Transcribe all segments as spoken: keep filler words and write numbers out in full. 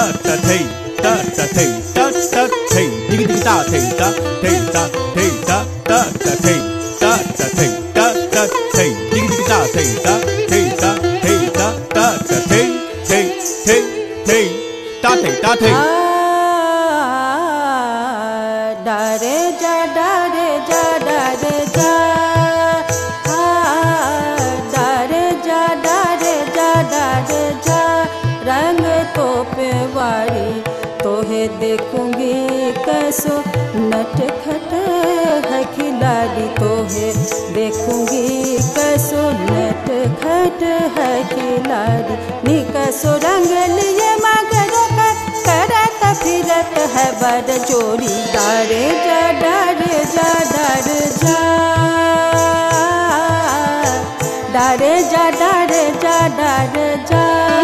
ta thei ta ta thei ta ta thei digi digi ta thei ta thei ta thei ta ta ta thei ta ta thei ta ta thei digi digi ta thei ta thei ta thei ta ta ta thei thei thei thei ta thei ta thei da re ja da re ja da re ja रंग तो पे वारी तोहे देखूंगी कैसो नटखट है खिलाड़ी तोहे देखूंगी कैसो नटखट है खिलाड़ी नी कैसो रंग लिए मगर करत फिरत है बड़ जोड़ी डारे जा डारे जा डारे जा डारे जा डारे जा डारे जा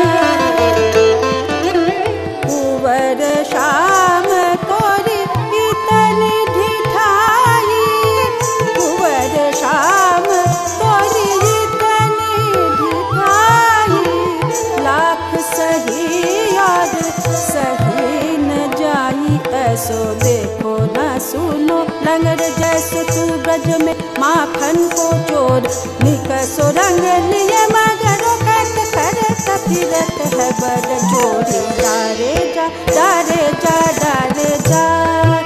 कुंवर शाम तोरी इतनी ढिठाई कुंवर शाम तोरी इतनी ढिठाई लाख सही और सही न जाई ऐसो देखो न सुनो लंगड़ जैसे तू ब्रज में माखन को चोर निकसो रंग लिए मगर कट करत फिरत है बड़ जोड़ी डारे जा डारे जा डारे जा